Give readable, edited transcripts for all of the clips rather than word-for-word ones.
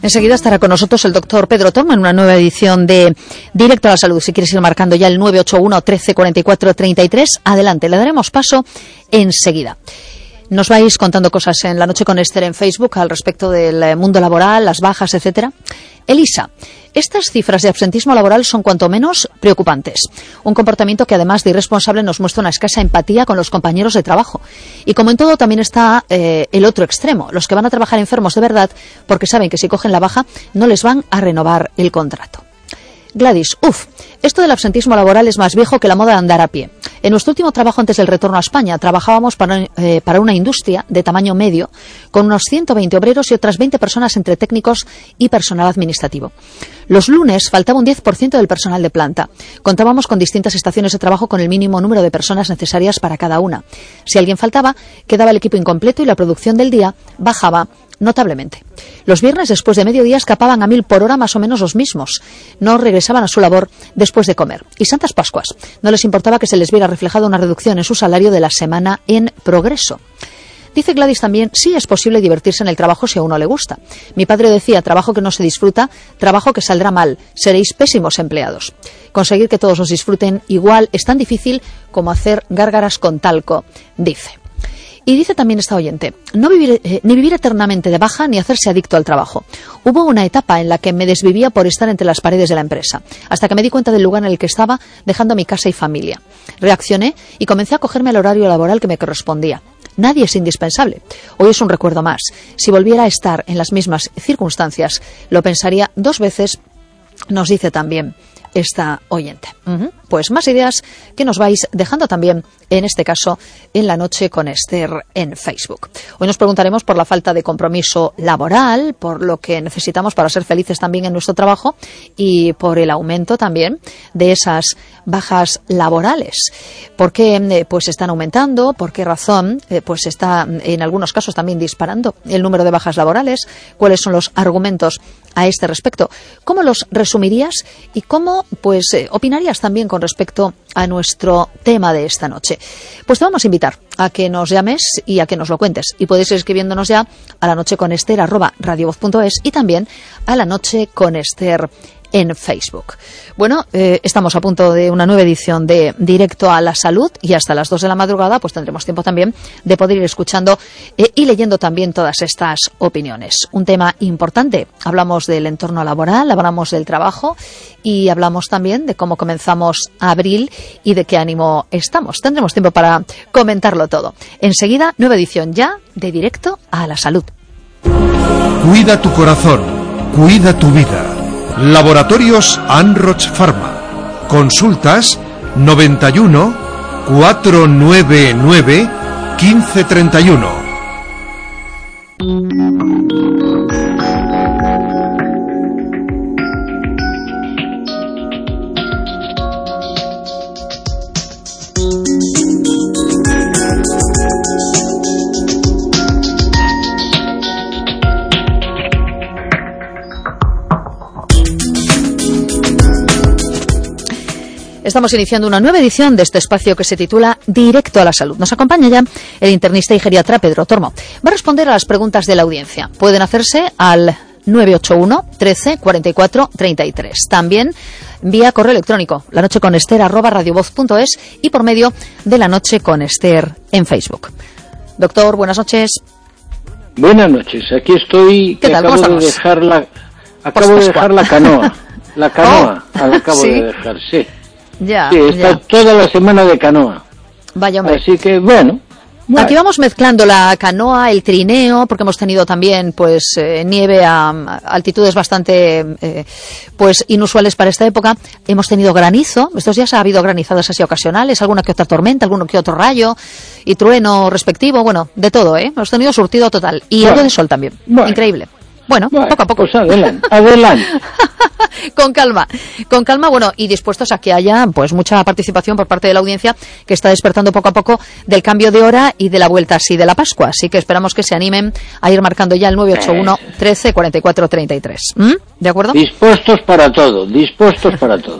Enseguida estará con nosotros el doctor Pedro Tormo en una nueva edición de Directo a la Salud. Si quieres ir marcando ya el 981 13 44 33, adelante, le daremos paso enseguida. Nos vais contando cosas en La Noche con Esther en Facebook al respecto del mundo laboral, las bajas, etcétera. Elisa, estas cifras de absentismo laboral son cuanto menos preocupantes. Un comportamiento que además de irresponsable nos muestra una escasa empatía con los compañeros de trabajo. Y como en todo también está el otro extremo, los que van a trabajar enfermos de verdad porque saben que si cogen la baja no les van a renovar el contrato. Gladys, esto del absentismo laboral es más viejo que la moda de andar a pie. En nuestro último trabajo antes del retorno a España trabajábamos para una industria de tamaño medio con unos 120 obreros y otras 20 personas entre técnicos y personal administrativo. Los lunes faltaba un 10% del personal de planta. Contábamos con distintas estaciones de trabajo con el mínimo número de personas necesarias para cada una. Si alguien faltaba, quedaba el equipo incompleto y la producción del día bajaba notablemente. Los viernes después de mediodía escapaban a 1000 por hora más o menos los mismos. No regresaban a su labor después de comer. Y Santas Pascuas. No les importaba que se les viera reflejada una reducción en su salario de la semana en progreso. Dice Gladys también, sí es posible divertirse en el trabajo si a uno le gusta. Mi padre decía, trabajo que no se disfruta, trabajo que saldrá mal, seréis pésimos empleados. Conseguir que todos os disfruten igual es tan difícil como hacer gárgaras con talco, dice. Y dice también esta oyente, ni vivir eternamente de baja ni hacerse adicto al trabajo. Hubo una etapa en la que me desvivía por estar entre las paredes de la empresa, hasta que me di cuenta del lugar en el que estaba, dejando mi casa y familia. Reaccioné y comencé a cogerme el horario laboral que me correspondía. Nadie es indispensable. Hoy es un recuerdo más. Si volviera a estar en las mismas circunstancias, lo pensaría 2 veces, nos dice también esta oyente. Pues más ideas que nos vais dejando también, en este caso, en La Noche con Esther en Facebook. Hoy nos preguntaremos por la falta de compromiso laboral, por lo que necesitamos para ser felices también en nuestro trabajo y por el aumento también de esas bajas laborales. ¿Por qué pues están aumentando? ¿Por qué razón pues está en algunos casos también disparando el número de bajas laborales? ¿Cuáles son los argumentos a este respecto? ¿Cómo los resumirías y cómo pues opinarías también con respecto a nuestro tema de esta noche? Pues te vamos a invitar a que nos llames y a que nos lo cuentes. Y podéis ir escribiéndonos ya a lanocheconester@radiovoz.es y también a La Noche con Esther en Facebook. Bueno, estamos a punto de una nueva edición de Directo a la Salud y hasta las 2 de la madrugada pues tendremos tiempo también de poder ir escuchando y leyendo también todas estas opiniones. Un tema importante. Hablamos del entorno laboral, hablamos del trabajo y hablamos también de cómo comenzamos abril y de qué ánimo estamos. Tendremos tiempo para comentarlo todo. Enseguida, nueva edición ya de Directo a la Salud. Cuida tu corazón, cuida tu vida. Laboratorios Anroch Pharma. Consultas 91 499 1531. Estamos iniciando una nueva edición de este espacio que se titula Directo a la Salud. Nos acompaña ya el internista y geriatra Pedro Tormo. Va a responder a las preguntas de la audiencia. Pueden hacerse al 981 13 44 33. También vía correo electrónico, lanocheconester@radiovoz.es y por medio de La Noche con Esther en Facebook. Doctor, buenas noches. Buenas noches. Aquí estoy. ¿Qué tal? Acabo de dejar la canoa. La canoa acabo ¿sí? de dejar, sí. Ya, sí, está toda la semana de canoa. Vaya hombre. Así que, bueno. Aquí vamos mezclando la canoa, el trineo, porque hemos tenido también pues nieve a altitudes bastante pues inusuales para esta época. Hemos tenido granizo. Estos días ha habido granizadas así ocasionales, alguna que otra tormenta, alguno que otro rayo y trueno respectivo. Bueno, de todo, ¿eh? Hemos tenido surtido total. Y algo de sol también. Increíble. Bueno, poco a poco. Pues adelante. Con calma, bueno, y dispuestos a que haya pues mucha participación por parte de la audiencia que está despertando poco a poco del cambio de hora y de la vuelta así de la Pascua. Así que esperamos que se animen a ir marcando ya el 981 13 44 33. ¿De acuerdo? Dispuestos para todo.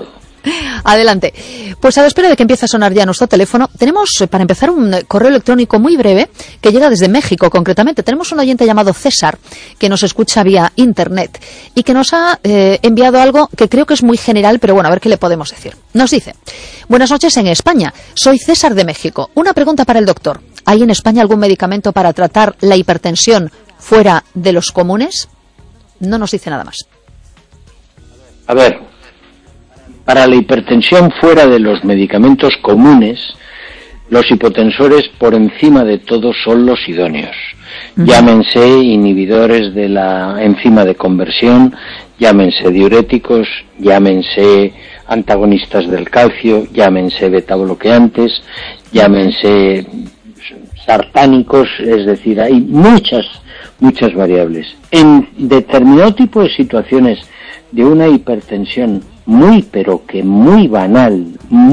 Adelante. Pues a la espera de que empiece a sonar ya nuestro teléfono, tenemos para empezar un correo electrónico muy breve que llega desde México concretamente. Tenemos un oyente llamado César que nos escucha vía internet y que nos ha enviado algo que creo que es muy general, pero bueno, a ver qué le podemos decir. Nos dice: buenas noches en España, soy César de México. Una pregunta para el doctor. ¿Hay en España algún medicamento para tratar la hipertensión fuera de los comunes? No nos dice nada más. A ver, para la hipertensión fuera de los medicamentos comunes, los hipotensores por encima de todo son los idóneos. Llámense inhibidores de la enzima de conversión, llámense diuréticos, llámense antagonistas del calcio, llámense betabloqueantes, llámense sartánicos, es decir, hay muchas variables. En determinado tipo de situaciones de una hipertensión muy pero que muy banal,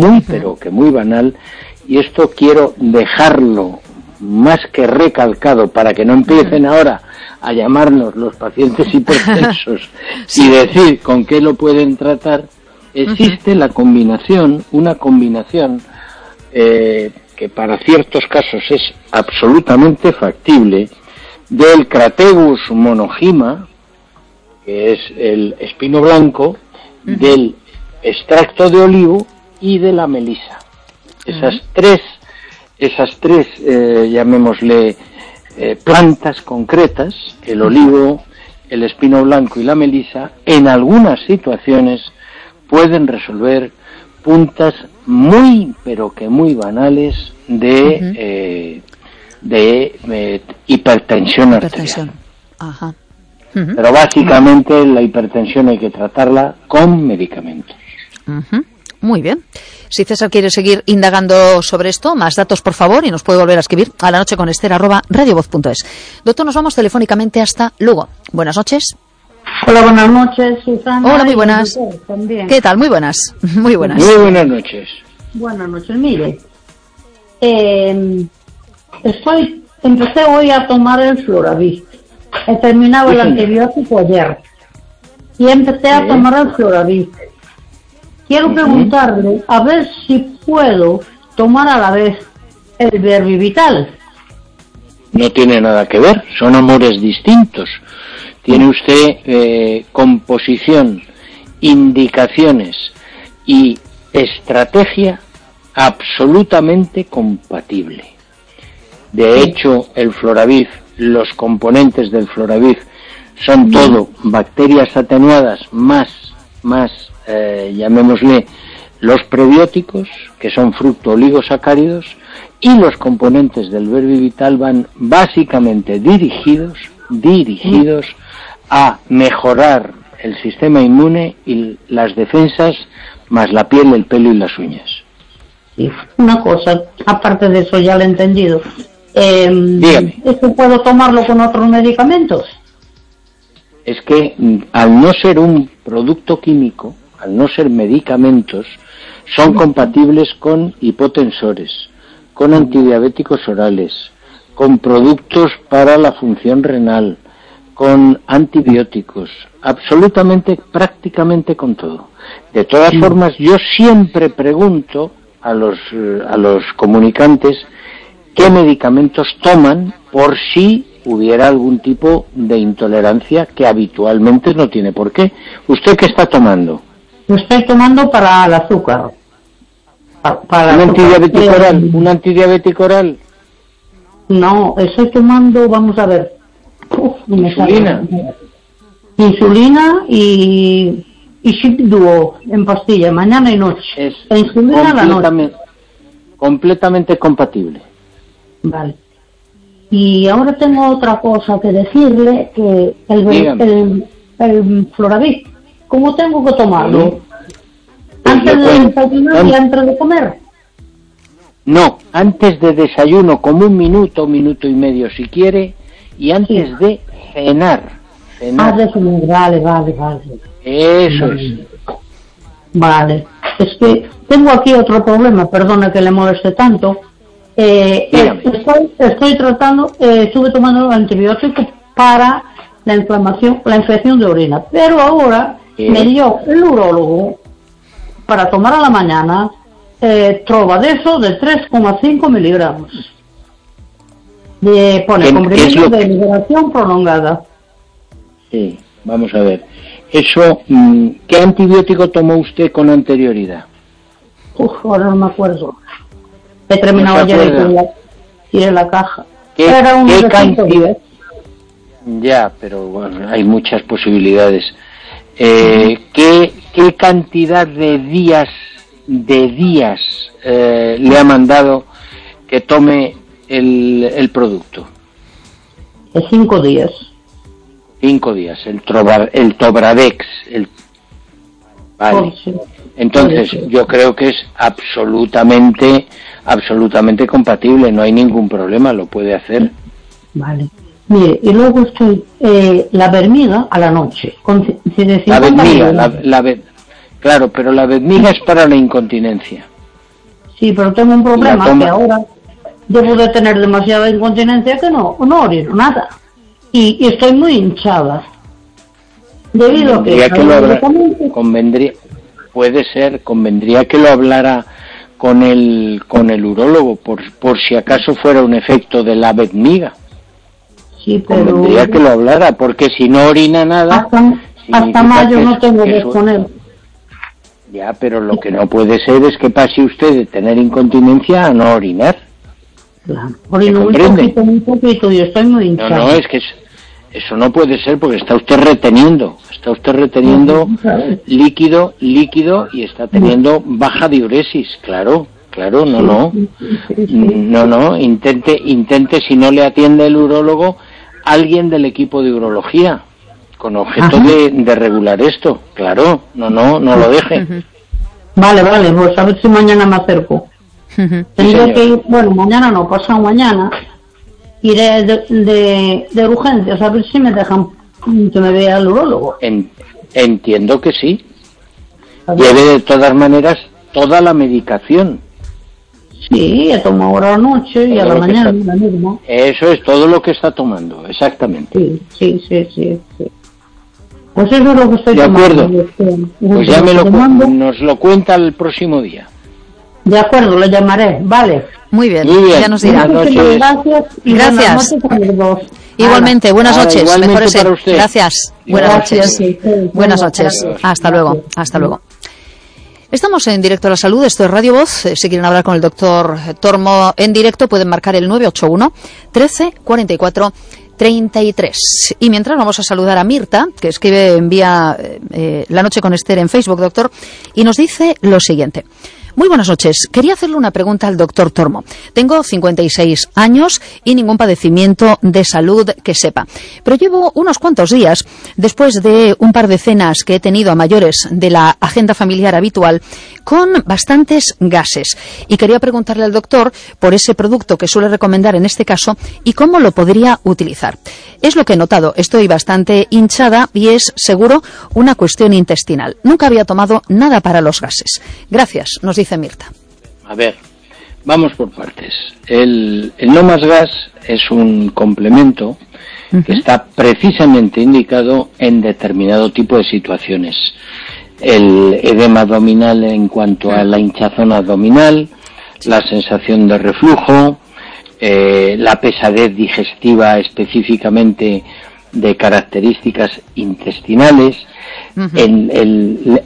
y esto quiero dejarlo más que recalcado para que no empiecen ahora a llamarnos los pacientes hipertensos y decir con qué lo pueden tratar. Existe una combinación que para ciertos casos es absolutamente factible, del Crataegus monogyma, que es el espino blanco, del extracto de olivo y de la melisa. Esas tres llamémosle plantas concretas, el olivo, el espino blanco y la melisa, en algunas situaciones pueden resolver puntas muy pero que muy banales de hipertensión arterial. Ajá. Pero básicamente la hipertensión hay que tratarla con medicamentos. Muy bien. Si César quiere seguir indagando sobre esto, más datos por favor, y nos puede volver a escribir a la noche con Esther@radiovoz.es. Doctor, nos vamos telefónicamente hasta Lugo. Buenas noches. Hola, buenas noches, Susana. Hola, muy buenas. También. ¿Qué tal? Muy buenas. Muy buenas. Muy buenas noches. Buenas noches, mire. Empecé hoy a tomar el Floravit. He terminado el antibiótico ayer. Y empecé a tomar el Floravit. Quiero preguntarle a ver si puedo tomar a la vez el Verbivital. No tiene nada que ver, son amores distintos. Tiene usted composición, indicaciones y estrategia absolutamente compatible. De hecho, el Floravit, los componentes del Floravit son todo bacterias atenuadas más llamémosle los prebióticos, que son fructooligosacáridos, y los componentes del Verbivital van básicamente dirigidos a mejorar el sistema inmune y las defensas, más la piel, el pelo y las uñas. Sí, una cosa, aparte de eso ya lo he entendido. Dígame. ¿Eso puedo tomarlo con otros medicamentos? Es que al no ser un producto químico, al no ser medicamentos, son compatibles con hipotensores, con antidiabéticos orales, con productos para la función renal, con antibióticos, absolutamente, prácticamente con todo. De todas formas, yo siempre pregunto a los comunicantes qué medicamentos toman por si hubiera algún tipo de intolerancia que habitualmente no tiene por qué. ¿Usted qué está tomando? Lo estoy tomando para el azúcar. ¿Un antidiabético oral? ¿Un antidiabético oral? No, estoy tomando, vamos a ver. ¿Insulina? Insulina y Shipduo en pastilla, mañana y noche. Es la insulina a la noche. Completamente compatible. Vale. Y ahora tengo otra cosa que decirle, que el Floravit, ¿cómo tengo que tomarlo? ¿Antes de desayunar y antes de comer? No, antes de desayuno, como un minuto y medio si quiere, y antes de cenar. De cenar, vale. Eso es. Vale. Es que tengo aquí otro problema, perdona que le moleste tanto. Estoy tratando, estuve tomando antibióticos para la infección de orina, pero ahora me dio el urólogo para tomar a la mañana Trovadeso de 3,5 miligramos. Pone comprimido de liberación prolongada. Sí, vamos a ver. Eso, ¿qué antibiótico tomó usted con anterioridad? Ahora no me acuerdo. He terminado ayer y en la caja. Era un ¿qué cantidad? Ya, pero bueno, hay muchas posibilidades. ¿Qué cantidad de días le ha mandado que tome el producto? 5 días. 5 días, el Tobradex. Vale. Entonces, yo creo que es absolutamente compatible, no hay ningún problema, lo puede hacer. Vale. Mire, y luego estoy la vermiga a la noche. La vermiga, claro, pero la vermiga es para la incontinencia. Sí, pero tengo un problema, que ahora debo de tener demasiada incontinencia que no orino nada. Y estoy muy hinchada. Debido a que convendría que lo hablara con el urólogo, por si acaso fuera un efecto de la vermiga. Sí, pero convendría que lo hablara, porque si no orina nada... Hasta mayo no tengo que poner. Ya, pero lo que no puede ser es que pase usted de tener incontinencia a no orinar. Claro. Orino muy poquito y estoy muy hinchada. No, es que eso no puede ser, porque está usted reteniendo líquido y está teniendo baja diuresis, claro, no, intente, si no le atiende el urólogo, alguien del equipo de urología, con objeto de regular esto, claro, no lo deje. Vale, pues a ver si mañana me acerco. Tendría que ir, mañana no, pasado mañana, iré de urgencias, a ver si me dejan que me vea el urólogo. Entiendo que sí. Lleve de todas maneras toda la medicación. Sí, he tomado ahora anoche y a la mañana la misma. Eso es todo lo que está tomando, exactamente. Sí. Pues eso es lo que estoy tomando. De acuerdo. Pues ya nos lo cuenta el próximo día. De acuerdo, le llamaré, vale. Muy bien, ya nos dirá. Gracias. Igualmente, buenas noches. Para usted. Gracias. Buenas noches. Hasta luego. Estamos en Directo a la Salud, esto es Radio Voz. Si quieren hablar con el doctor Tormo en directo, pueden marcar el 981 13 44 33. Y mientras vamos a saludar a Mirta, que escribe, envía La Noche con Esther en Facebook, doctor, y nos dice lo siguiente. Muy buenas noches. Quería hacerle una pregunta al doctor Tormo. Tengo 56 años y ningún padecimiento de salud que sepa. Pero llevo unos cuantos días, después de un par de cenas que he tenido a mayores de la agenda familiar habitual, con bastantes gases. Y quería preguntarle al doctor por ese producto que suele recomendar en este caso y cómo lo podría utilizar. Es lo que he notado. Estoy bastante hinchada y es, seguro, una cuestión intestinal. Nunca había tomado nada para los gases. Gracias, nos dice Mirta. A ver, vamos por partes. El No Más Gas es un complemento que está precisamente indicado en determinado tipo de situaciones. El edema abdominal en cuanto a la hinchazón abdominal, la sensación de reflujo, la pesadez digestiva específicamente de características intestinales, el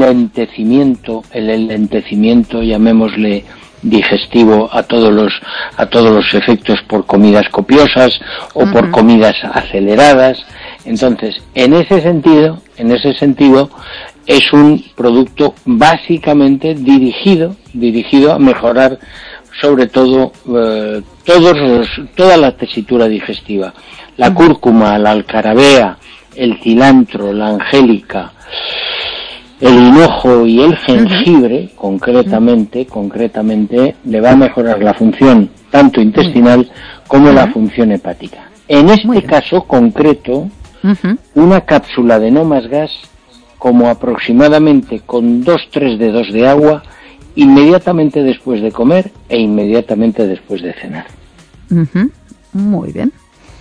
enlentecimiento, llamémosle digestivo a todos los efectos por comidas copiosas o por comidas aceleradas. Entonces, en ese sentido es un producto básicamente dirigido a mejorar sobre todo toda la tesitura digestiva. La cúrcuma, la alcarabea, el cilantro, la angélica, el hinojo y el jengibre, concretamente, le va a mejorar la función tanto intestinal como la función hepática. En este caso concreto, una cápsula de No Más Gas, como aproximadamente con 2-3 dedos de agua, inmediatamente después de comer e inmediatamente después de cenar. Muy bien.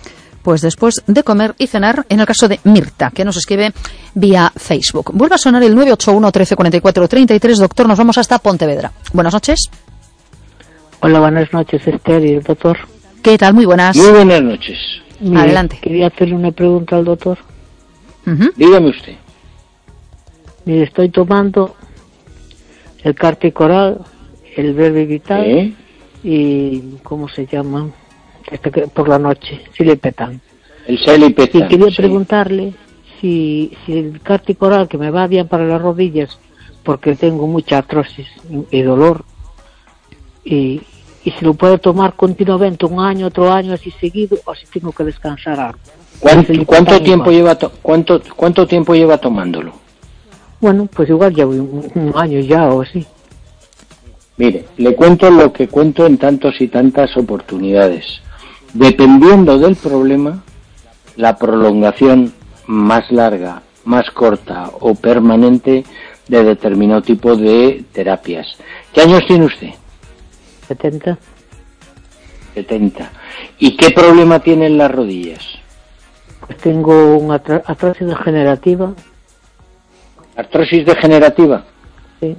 pues después de comer y cenar, en el caso de Mirta, que nos escribe vía Facebook. Vuelve a sonar el 981 13 44 33. Doctor, nos vamos hasta Pontevedra. Buenas noches. Hola, buenas noches, Esther y el doctor. ¿Qué tal? Muy buenas. Muy buenas noches. Mire, adelante. Quería hacerle una pregunta al doctor. Dígame usted. Mire, estoy tomando el Carticoral, el Verbi Vital y ¿cómo se llama? Por la noche, Silipetan. El Silipetan. Y quería preguntarle si el Carticoral, que me va bien para las rodillas, porque tengo mucha artrosis y dolor, y si lo puedo tomar continuamente un año, otro año así seguido, o si tengo que descansar algo. ¿Cuánto tiempo lleva tomándolo? Bueno, pues igual llevo un año ya o así. Mire, le cuento lo que cuento en tantos y tantas oportunidades. Dependiendo del problema, la prolongación más larga, más corta o permanente de determinado tipo de terapias. ¿Qué años tiene usted? 70. 70. ¿Y qué problema tiene en las rodillas? Pues tengo una artrosis degenerativa. ¿Artrosis degenerativa? Sí.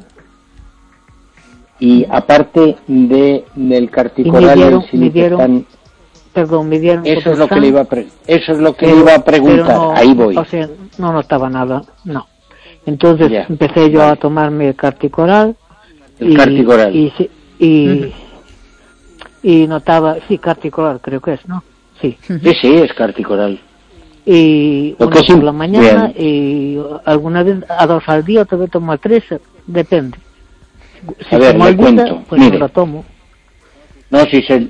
Y aparte del Carticoral y el Silipetan, me dieron eso es lo que le iba a preguntar. No, ahí voy. O sea, no notaba nada, no. Entonces empecé yo a tomarme el Carticoral. Carticoral. Y notaba, sí, Carticoral creo que es, ¿no? Sí. Sí, es Carticoral. Y uno por la mañana y alguna vez a 2 al día, otra vez tomo a 3, depende. Si a ver, le cuento. Pues mire, no lo tomo. No, si se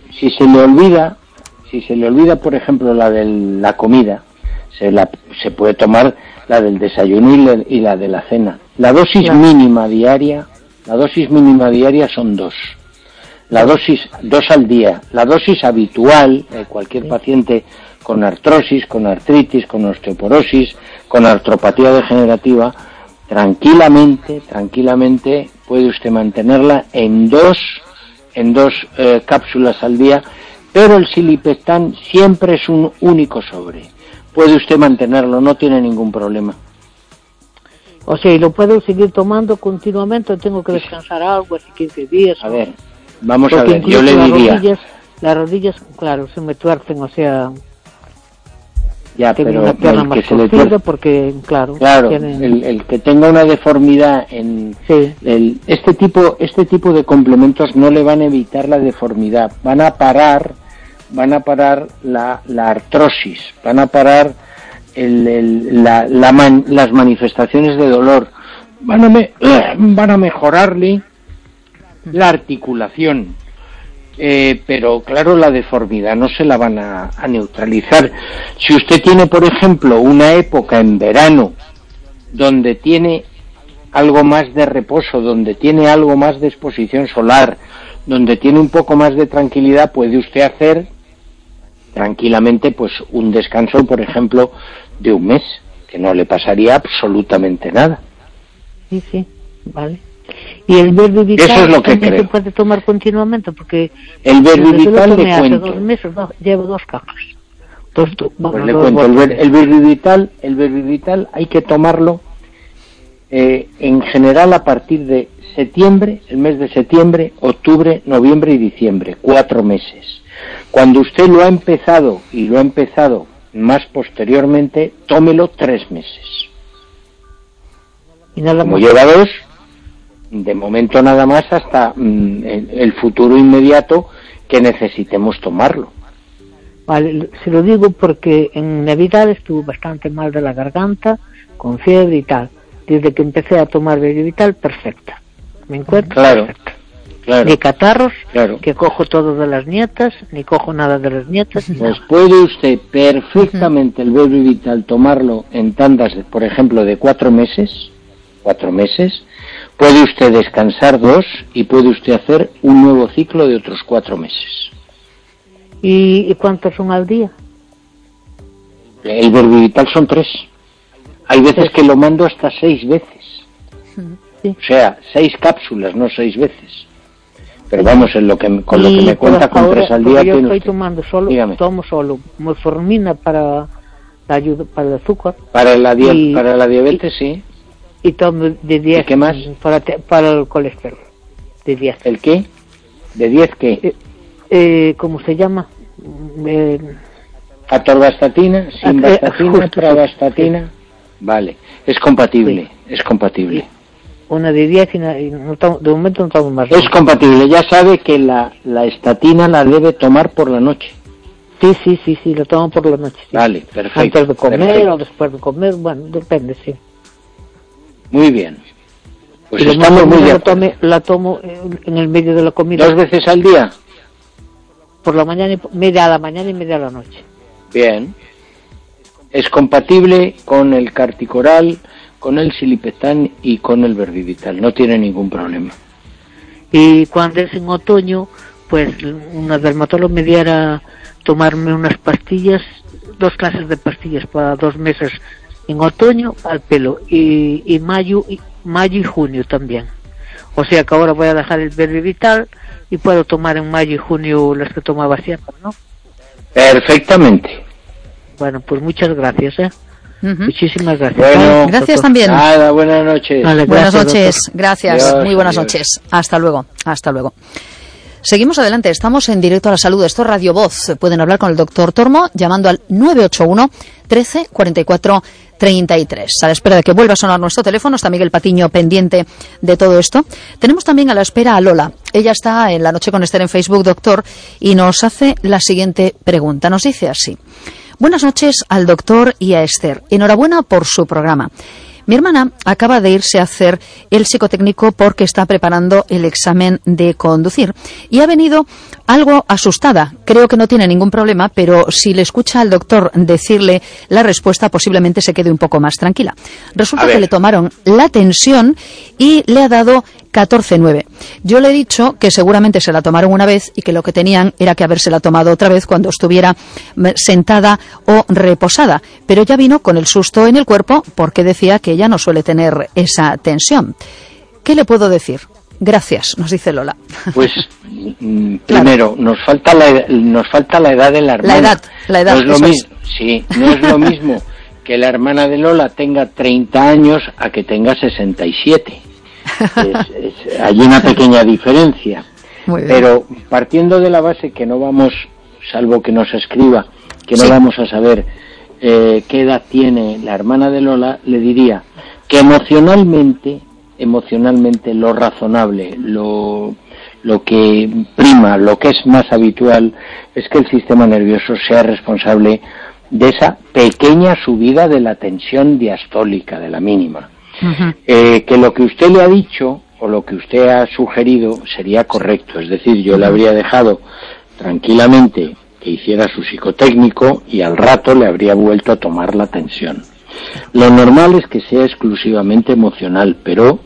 le olvida, por ejemplo, la de la comida, se puede tomar la del desayuno y la de la cena. La dosis mínima diaria son 2. La dosis 2 al día. La dosis habitual de cualquier paciente con artrosis, con artritis, con osteoporosis, con artropatía degenerativa, tranquilamente puede usted mantenerla en dos cápsulas al día, pero el Silipetan siempre es un único sobre. Puede usted mantenerlo, no tiene ningún problema. O sea, ¿y lo puedo seguir tomando continuamente o tengo que descansar algo, así 15 días? A ver, vamos a ver, yo le diría... Las rodillas, claro, se me tuercen, o sea... Ya, tengo pero una pierna más torcida porque, claro, el que tenga una deformidad este tipo de complementos no le van a evitar la deformidad, van a parar la artrosis, van a parar las manifestaciones de dolor, van a mejorarle la articulación. Pero claro, la deformidad no se la van a neutralizar. Si usted tiene, por ejemplo, una época en verano donde tiene algo más de reposo, donde tiene algo más de exposición solar, donde tiene un poco más de tranquilidad, puede usted hacer tranquilamente pues un descanso, por ejemplo, de un mes, que no le pasaría absolutamente nada. Sí, vale. Y el Verbi Vital, eso es lo que creo, se puede tomar continuamente, porque el Verbi Vital le cuento. Hace 2 meses llevo 2 cajas. Pues le cuento, el Verbi Vital hay que tomarlo en general a partir de septiembre, el mes de septiembre, octubre, noviembre y diciembre, 4 meses. Cuando usted lo ha empezado más posteriormente, tómelo 3 meses. Y nada como más. lleva 2, de momento nada más hasta el futuro inmediato que necesitemos tomarlo. Vale, se lo digo porque en Navidad estuve bastante mal de la garganta, con fiebre y tal. Desde que empecé a tomar Verbi Vital, perfecta. Me encuentro perfecta. Claro. Ni catarros, que cojo todo de las nietas, ni cojo nada de las nietas. Pues puede usted perfectamente el Verbi Vital tomarlo en tandas, por ejemplo, de 4 meses. 4 meses. Puede usted descansar 2 y puede usted hacer un nuevo ciclo de otros 4 meses. ¿Y cuántos son al día? El Verbi Vital son 3. Hay veces que lo mando hasta 6 veces. Sí. O sea, 6 cápsulas, no 6 veces. Pero vamos, con lo que me cuenta, con 3 al día... Yo estoy tomando tomo solo metformina para el azúcar. Para la diabetes, sí. Y tomo de 10. ¿Y qué más? Para el colesterol, de 10. ¿El qué? ¿De 10 qué? ¿Cómo se llama? Atorvastatina, simvastatina, pravastatina. Sí. Vale, es compatible, sí. Es compatible. Sí. Una de 10 y no tomo, de momento no tomo más. Es compatible, ya sabe que la estatina la debe tomar por la noche. Sí, lo tomo por la noche. Sí. Vale, perfecto. Antes de comer o después de comer, bueno, depende, sí. Muy bien. Pues y estamos muy de acuerdo. La tomo en el medio de la comida. 2 veces al día. Por la mañana, media a la mañana y media a la noche. Bien. Es compatible con el Carticoral, con el Silipetán y con el Verdivital, no tiene ningún problema. Y cuando es en otoño, pues una dermatóloga me diera tomarme unas pastillas, 2 clases de pastillas para 2 meses en otoño al pelo, y mayo y junio también. O sea que ahora voy a dejar el Verdivital y puedo tomar en mayo y junio las que tomaba siempre, ¿no? Perfectamente. Bueno, pues muchas gracias, Muchísimas gracias. Bueno, gracias también. Nada, buenas noches. Vale, buenas noches, doctor. Gracias. Adiós, muy buenas adiós. noches. Hasta luego. Seguimos adelante, estamos en Directo a la Salud. Esto es Radio Voz. Pueden hablar con el doctor Tormo llamando al 981 13 44 33. A la espera de que vuelva a sonar nuestro teléfono, está Miguel Patiño pendiente de todo esto. Tenemos también a la espera a Lola. Ella está en La Noche con Esther en Facebook, doctor, y nos hace la siguiente pregunta. Nos dice así: buenas noches al doctor y a Esther. Enhorabuena por su programa. Mi hermana acaba de irse a hacer el psicotécnico porque está preparando el examen de conducir y ha venido algo asustada. Creo que no tiene ningún problema, pero si le escucha al doctor decirle la respuesta, posiblemente se quede un poco más tranquila. Resulta que le tomaron la tensión y le ha dado 14,9. Yo le he dicho que seguramente se la tomaron una vez y que lo que tenían era que habérsela tomado otra vez cuando estuviera sentada o reposada, pero ya vino con el susto en el cuerpo porque decía que ella no suele tener esa tensión. ¿Qué le puedo decir? Gracias, nos dice Lola. Pues primero, nos falta la edad de la hermana. La edad. No es lo mismo, sí, no es lo mismo que la hermana de Lola tenga 30 años a que tenga 67. Hay una pequeña diferencia. Muy bien. Pero partiendo de la base que no vamos, salvo que nos escriba, que no vamos a saber qué edad tiene la hermana de Lola, le diría que emocionalmente lo razonable, lo que prima, lo que es más habitual, es que el sistema nervioso sea responsable de esa pequeña subida de la tensión diastólica, de la mínima. Que lo que usted le ha dicho o lo que usted ha sugerido sería correcto, es decir, yo le habría dejado tranquilamente que hiciera su psicotécnico y al rato le habría vuelto a tomar la tensión. Lo normal es que sea exclusivamente emocional, pero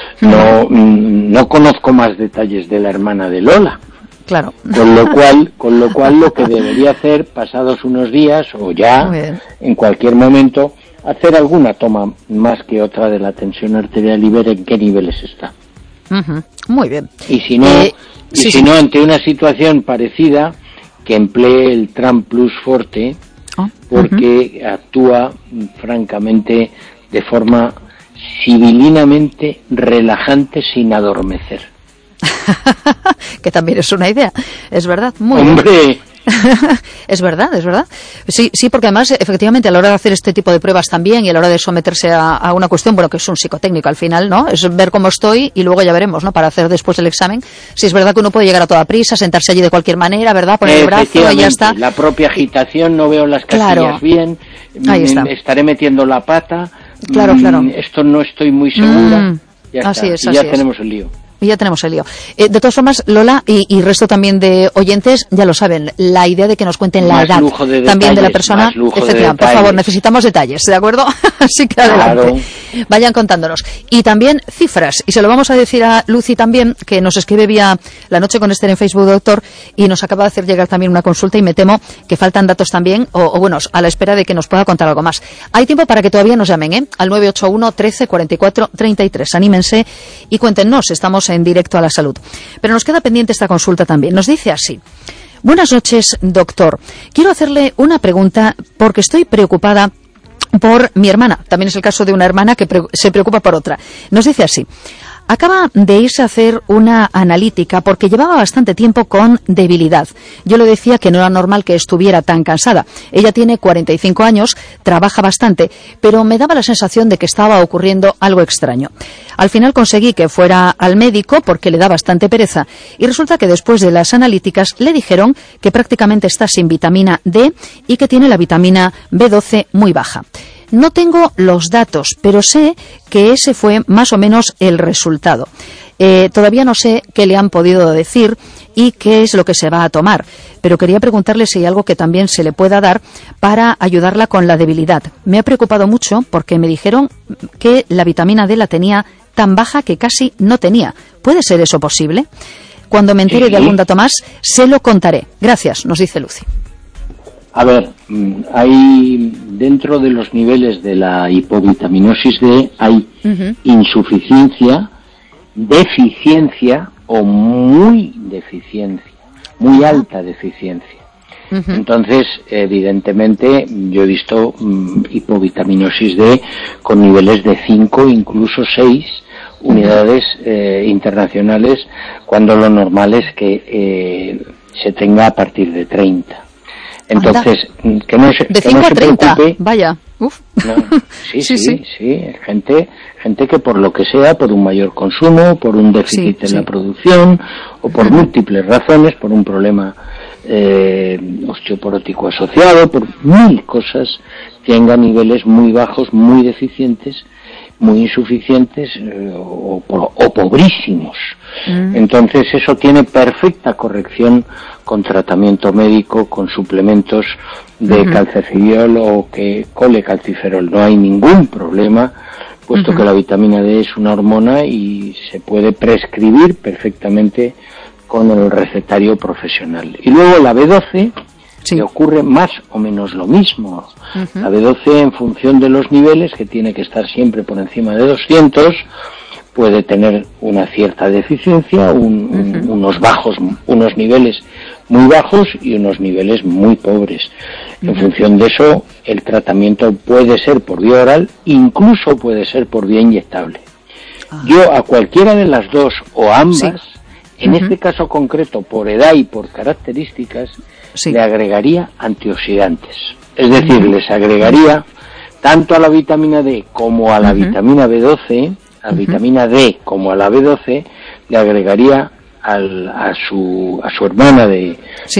no conozco más detalles de la hermana de Lola. Claro. Con lo cual lo que debería hacer pasados unos días o ya en cualquier momento, hacer alguna toma más que otra de la tensión arterial y ver en qué niveles está. Muy bien. Y si no, ante una situación parecida, que emplee el Tram Plus Forte, porque actúa francamente de forma civilinamente relajante sin adormecer. Que también es una idea, es verdad. ¡Hombre! Es verdad. Sí, porque además, efectivamente, a la hora de hacer este tipo de pruebas también y a la hora de someterse a una cuestión, bueno, que es un psicotécnico al final, ¿no? Es ver cómo estoy y luego ya veremos, ¿no? Para hacer después el examen. Si es verdad que uno puede llegar a toda prisa, sentarse allí de cualquier manera, ¿verdad? Poner el brazo y ya está. La propia agitación, no veo las casillas bien, ahí está. Estaré metiendo la pata, claro. Esto no estoy muy segura, ya así está, es, y ya tenemos el lío. Y ya tenemos el lío. De todas formas, Lola y resto también de oyentes, ya lo saben, la idea de que nos cuenten la edad también de la persona, efectivamente, por favor, necesitamos detalles, ¿de acuerdo? Así que adelante. Claro. Vayan contándonos. Y también cifras, y se lo vamos a decir a Lucy también, que nos escribe vía La Noche con Esther en Facebook, doctor, y nos acaba de hacer llegar también una consulta, y me temo que faltan datos también, o bueno, a la espera de que nos pueda contar algo más. Hay tiempo para que todavía nos llamen, al 981 13 44 33. Anímense y cuéntenos, estamos en directo a la salud. Pero nos queda pendiente esta consulta también. Nos dice así: buenas noches, doctor. Quiero hacerle una pregunta porque estoy preocupada por mi hermana. También es el caso de una hermana que se preocupa por otra. Nos dice así: acaba de irse a hacer una analítica porque llevaba bastante tiempo con debilidad. Yo le decía que no era normal que estuviera tan cansada. Ella tiene 45 años, trabaja bastante, pero me daba la sensación de que estaba ocurriendo algo extraño. Al final conseguí que fuera al médico porque le da bastante pereza, y resulta que después de las analíticas le dijeron que prácticamente está sin vitamina D y que tiene la vitamina B12 muy baja. No tengo los datos, pero sé que ese fue más o menos el resultado. Todavía no sé qué le han podido decir y qué es lo que se va a tomar, pero quería preguntarle si hay algo que también se le pueda dar para ayudarla con la debilidad. Me ha preocupado mucho porque me dijeron que la vitamina D la tenía tan baja que casi no tenía. ¿Puede ser eso posible? Cuando me entere de algún dato más, se lo contaré. Gracias, nos dice Lucy. A ver, hay dentro de los niveles de la hipovitaminosis D hay insuficiencia, deficiencia o muy deficiencia, muy alta deficiencia. Entonces, evidentemente, yo he visto hipovitaminosis D con niveles de 5, incluso 6 unidades internacionales, cuando lo normal es que se tenga a partir de 30. Entonces, que no se, de 5 a 30, preocupe. Vaya, uf. No, sí, gente que por lo que sea, por un mayor consumo, por un déficit en la producción, o por múltiples razones, por un problema osteoporótico asociado, por 1000 cosas, tenga niveles muy bajos, muy deficientes, muy insuficientes o pobrísimos. Entonces eso tiene perfecta corrección con tratamiento médico, con suplementos de calcefiriol o colecalciferol. No hay ningún problema, puesto que la vitamina D es una hormona y se puede prescribir perfectamente con el recetario profesional. Y luego la B12, que ocurre más o menos lo mismo. La B12, en función de los niveles, que tiene que estar siempre por encima de 200, puede tener una cierta deficiencia, unos niveles muy bajos y unos niveles muy pobres. En función de eso, el tratamiento puede ser por vía oral, incluso puede ser por vía inyectable. Yo a cualquiera de las dos o ambas, en este caso concreto, por edad y por características, le agregaría antioxidantes. Es decir, les agregaría tanto a la vitamina D como a la vitamina B12, a la vitamina D como a la B12, le agregaría a su hermana de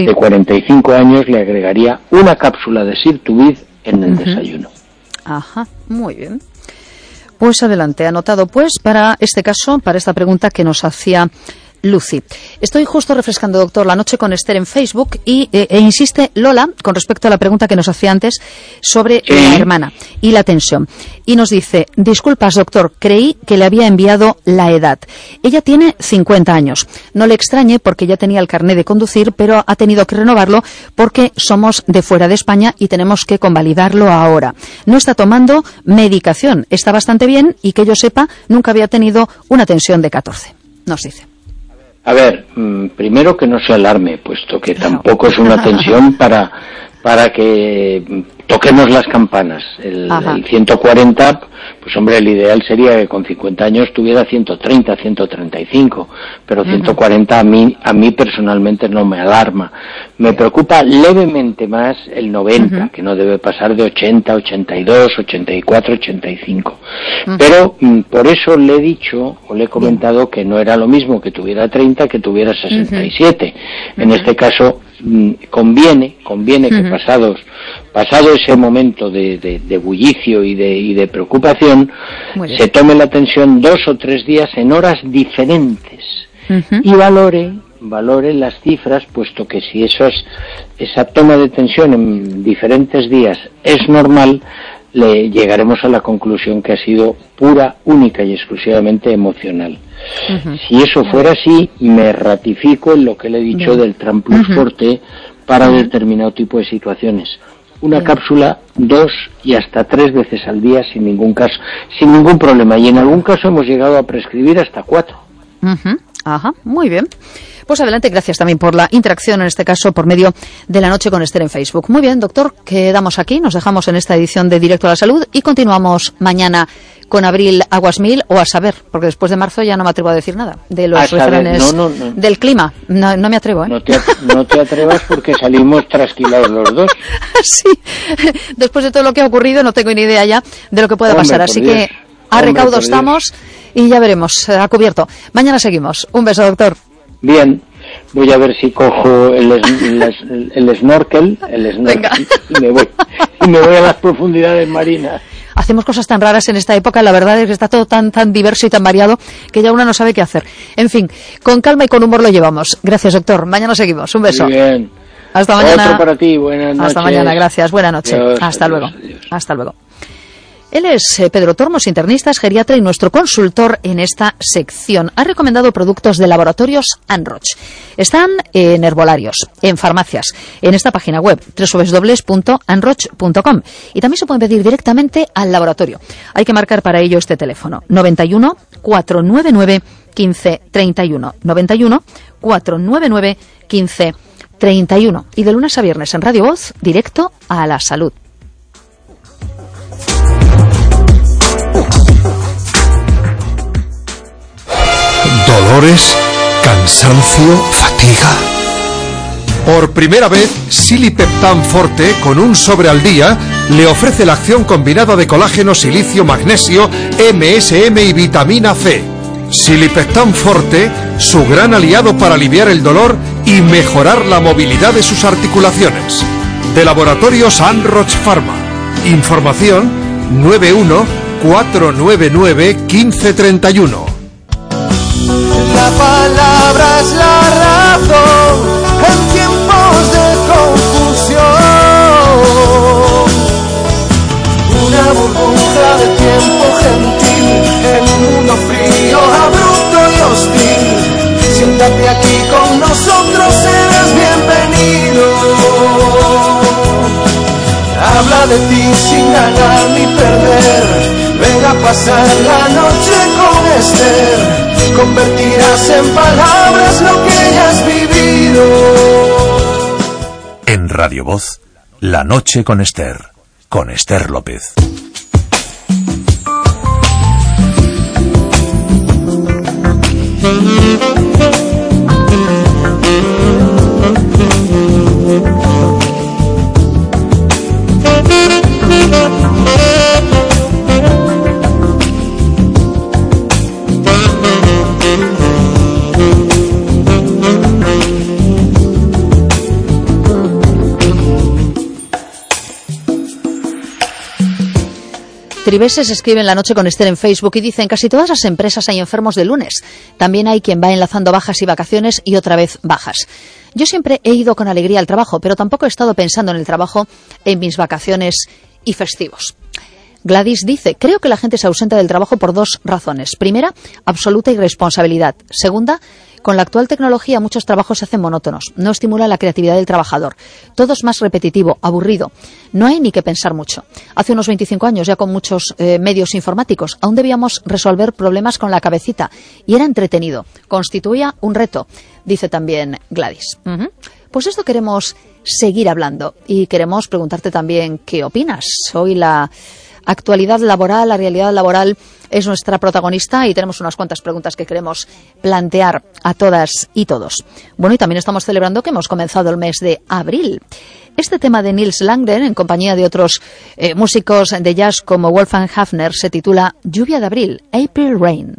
45 años, le agregaría una cápsula de Sirtuvid en el desayuno. Ajá, muy bien. Pues adelante, anotado pues para este caso, para esta pregunta que nos hacía Lucy. Estoy justo refrescando, doctor, La Noche con Esther en Facebook e insiste Lola con respecto a la pregunta que nos hacía antes sobre la hermana y la tensión. Y nos dice: disculpas, doctor, creí que le había enviado la edad. Ella tiene 50 años. No le extrañe porque ya tenía el carné de conducir, pero ha tenido que renovarlo porque somos de fuera de España y tenemos que convalidarlo ahora. No está tomando medicación, está bastante bien y que yo sepa nunca había tenido una tensión de 14. Nos dice. A ver, primero que no se alarme, puesto que tampoco es una tensión para que toquemos las campanas. El 140, pues hombre, el ideal sería que con 50 años tuviera 130, 135, pero 140 a mí personalmente no me alarma. Me preocupa levemente más el 90, que no debe pasar de 80, 82, 84, 85. Pero por eso le he dicho, o le he comentado que no era lo mismo que tuviera 30 que tuviera 67. En este caso, conviene que pasado ese momento de bullicio y de preocupación, se tome la tensión 2 o 3 días en horas diferentes y valore las cifras, puesto que si esa toma de tensión en diferentes días es normal, le llegaremos a la conclusión que ha sido pura, única y exclusivamente emocional. Si eso fuera así, me ratifico en lo que le he dicho del Tram Plus Forte para determinado tipo de situaciones. Una cápsula 2 y hasta 3 veces al día sin ningún problema. Y en algún caso hemos llegado a prescribir hasta 4. Ajá, muy bien. Pues adelante, gracias también por la interacción, en este caso por medio de La Noche con Esther en Facebook. Muy bien, doctor, quedamos aquí, nos dejamos en esta edición de Directo a la Salud y continuamos mañana con Abril Aguasmil, o a saber, porque después de marzo ya no me atrevo a decir nada de los refranes del clima. No me atrevo, ¿eh? No te atrevas porque salimos trasquilados los dos. Sí, después de todo lo que ha ocurrido no tengo ni idea ya de lo que pueda pasar, así que a recaudo estamos y ya veremos, a cubierto. Mañana seguimos. Un beso, doctor. Bien, voy a ver si cojo el snorkel y me voy a las profundidades marinas. Hacemos cosas tan raras en esta época, la verdad es que está todo tan diverso y tan variado que ya uno no sabe qué hacer. En fin, con calma y con humor lo llevamos. Gracias, doctor. Mañana seguimos. Un beso. Muy bien. Hasta mañana. Otro para ti. Buenas noches. Hasta mañana. Gracias. Buenas noches. Hasta luego. Hasta luego. Él es Pedro Tormos, internista, es geriatra y nuestro consultor en esta sección. Ha recomendado productos de laboratorios Anroch. Están en herbolarios, en farmacias, en esta página web www.anroch.com, y también se pueden pedir directamente al laboratorio. Hay que marcar para ello este teléfono 91 499 1531 91 499 1531, y de lunes a viernes en Radio Voz, Directo a la Salud. Dolores, cansancio, fatiga. Por primera vez, Silipeptan Forte, con un sobre al día, le ofrece la acción combinada de colágeno, silicio, magnesio, MSM y vitamina C. Silipeptan Forte, su gran aliado para aliviar el dolor y mejorar la movilidad de sus articulaciones. De Laboratorios Anroch Pharma. Información 91 499 1531. La palabra es la razón en tiempos de confusión. Una burbuja de tiempo gentil en un mundo frío, abrupto y hostil. Siéntate aquí con nosotros, eres bienvenido. Habla de ti sin ganar ni perder. Ven a pasar la noche con Esther. Convertirás en palabras lo que hayas vivido. En Radio Voz, La Noche con Esther López. Tribeses escribe en La Noche con Esther en Facebook y dicen: casi todas las empresas hay enfermos de lunes. También hay quien va enlazando bajas y vacaciones y otra vez bajas. Yo siempre he ido con alegría al trabajo, pero tampoco he estado pensando en el trabajo, en mis vacaciones y festivos. Gladys dice: creo que la gente se ausenta del trabajo por dos razones. Primera, absoluta irresponsabilidad. Segunda, con la actual tecnología muchos trabajos se hacen monótonos. No estimula la creatividad del trabajador. Todo es más repetitivo, aburrido. No hay ni que pensar mucho. Hace unos 25 años, ya con muchos medios informáticos, aún debíamos resolver problemas con la cabecita. Y era entretenido. Constituía un reto, dice también Gladys. Pues esto queremos seguir hablando. Y queremos preguntarte también qué opinas. Hoy la actualidad laboral, la realidad laboral es nuestra protagonista y tenemos unas cuantas preguntas que queremos plantear a todas y todos. Bueno, y también estamos celebrando que hemos comenzado el mes de abril. Este tema de Nils Landgren, en compañía de otros músicos de jazz como Wolfgang Hafner, se titula Lluvia de abril, April Rain.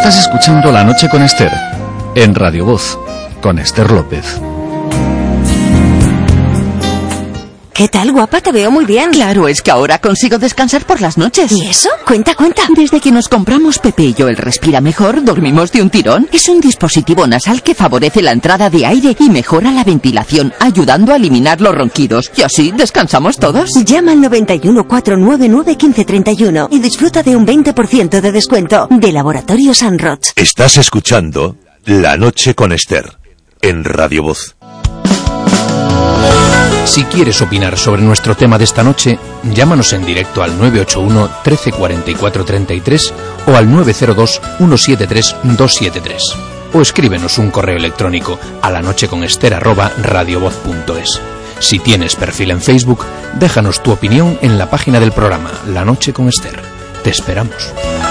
Estás escuchando La Noche con Esther, en Radio Voz, con Esther López. ¿Qué tal, guapa? Te veo muy bien. Claro, es que ahora consigo descansar por las noches. ¿Y eso? Cuenta. Desde que nos compramos Pepe y yo el Respira Mejor, dormimos de un tirón. Es un dispositivo nasal que favorece la entrada de aire y mejora la ventilación, ayudando a eliminar los ronquidos. Y así descansamos todos. Llama al 91 499 1531 y disfruta de un 20% de descuento de Laboratorio San Roch. Estás escuchando La Noche con Esther, en Radio Voz. Si quieres opinar sobre nuestro tema de esta noche, llámanos en directo al 981 13 44 33 o al 902 173 273. O escríbenos un correo electrónico a lanocheconester@radiovoz.es. Si tienes perfil en Facebook, déjanos tu opinión en la página del programa La Noche con Esther. Te esperamos.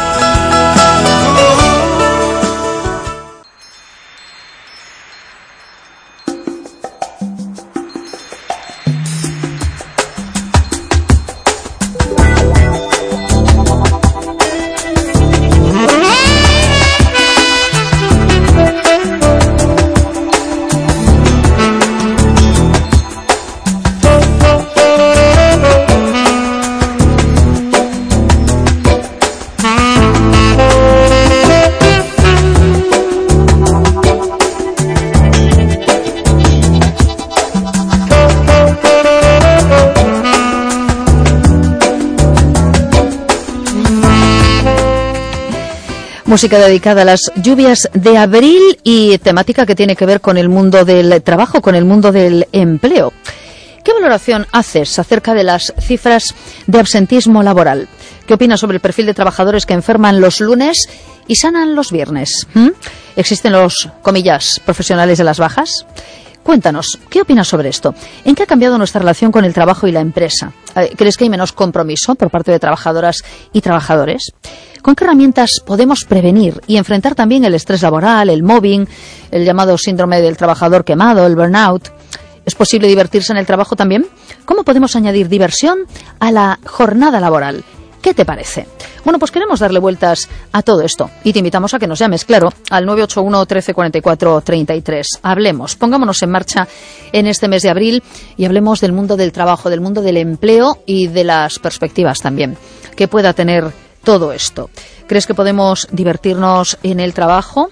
Música dedicada a las lluvias de abril y temática que tiene que ver con el mundo del trabajo, con el mundo del empleo. ¿Qué valoración haces acerca de las cifras de absentismo laboral? ¿Qué opinas sobre el perfil de trabajadores que enferman los lunes y sanan los viernes? ¿Existen los, comillas, profesionales de las bajas? Cuéntanos, ¿qué opinas sobre esto? ¿En qué ha cambiado nuestra relación con el trabajo y la empresa? ¿Crees que hay menos compromiso por parte de trabajadoras y trabajadores? ¿Con qué herramientas podemos prevenir y enfrentar también el estrés laboral, el mobbing, el llamado síndrome del trabajador quemado, el burnout? ¿Es posible divertirse en el trabajo también? ¿Cómo podemos añadir diversión a la jornada laboral? ¿Qué te parece? Bueno, pues queremos darle vueltas a todo esto y te invitamos a que nos llames, claro, al 981 13 44 33. Hablemos, pongámonos en marcha en este mes de abril y hablemos del mundo del trabajo, del mundo del empleo y de las perspectivas también que pueda tener todo esto. ¿Crees que podemos divertirnos en el trabajo?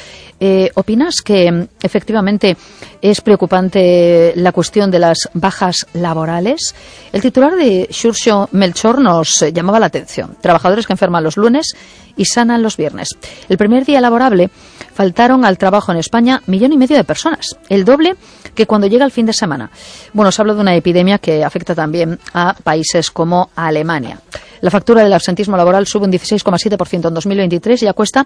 ¿Opinas que efectivamente es preocupante la cuestión de las bajas laborales? El titular de Xurxo Melchor nos llamaba la atención. Trabajadores que enferman los lunes y sanan los viernes. El primer día laborable faltaron al trabajo en España 1,5 millones de personas, el doble que cuando llega el fin de semana. Bueno, se habla de una epidemia que afecta también a países como Alemania. La factura del absentismo laboral sube un 16,7% en 2023 y ya cuesta